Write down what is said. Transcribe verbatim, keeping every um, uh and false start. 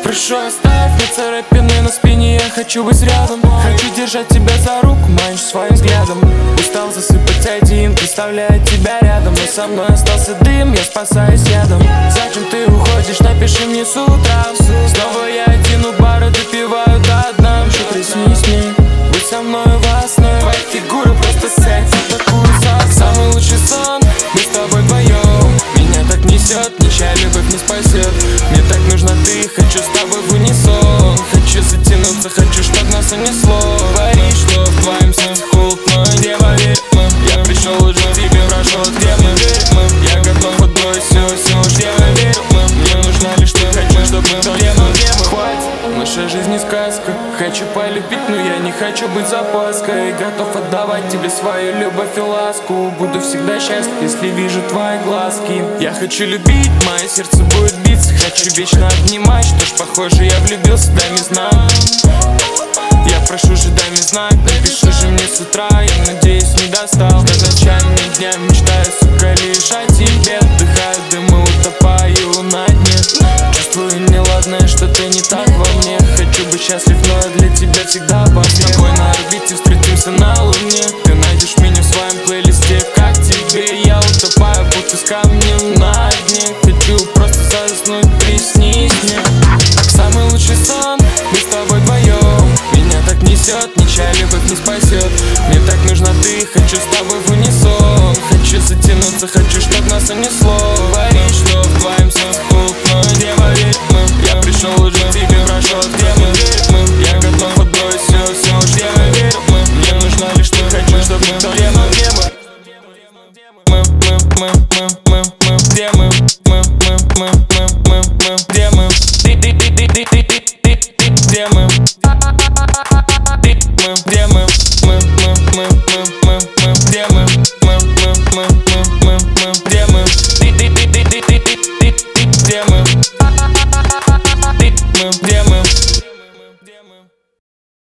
Прошу, оставь мне царапины на спине, я хочу быть рядом. Хочу держать тебя за руку, манишь своим взглядом. Устал засыпать один, представляя тебя рядом. Но со мной остался дым, я спасаюсь ядом. Зачем ты уходишь, напиши мне с утра. Снова я один у бара, допиваю до дна. Что приснись мне, будь со мной во сне. Твоя фигура просто секс, такую сосать. Самый лучший сон, мы с тобой вдвоем. Меня так несет, ничья любовь не спасет. Мне так нужна ты, хочу с тобой в унисон. Хочу затянуться, хочу, чтоб нас унесло. Говори, что в твоем сердце холод, но не поверь, я пришел уже к тебе, прошел от темы. Я готов отбросить все, все уж я верю. Мне нужна лишь ты, хочу, чтоб мы вдвоем. Хватит, наша жизнь не сказка. Хочу полюбить, но я не хочу быть запаской. Готов отдавать тебе свою любовь и ласку. Буду всегда счастлив, если вижу твои глазки. Я хочу любить, мое сердце будет биться. Хочу вечно обнимать, что ж похоже я влюбился, дай мне знак. Я прошу же, дай мне знак, напиши же мне с утра. Я надеюсь, не достал. Что ночами и днями мечтаю, сука, лишь о тебе. Вдыхаю дымы, утопаю на дне. Чувствую неладное, что-то не так во мне. Хочу быть счастлив, но для тебя всегда обо мне. С тобой на орбите встретимся на луне. Ты найдешь меня в своем плейлисте, как тебе. Я утопаю, будто с камнем на дне. Хочу просто заснуть, приснись мне. Самый лучший сон, мы с тобой вдвоем. Меня так несет, ничья любовь не спасет. Мне так нужна ты, хочу с тобой в унисон. Хочу затянуться, хочу, чтоб нас унесло.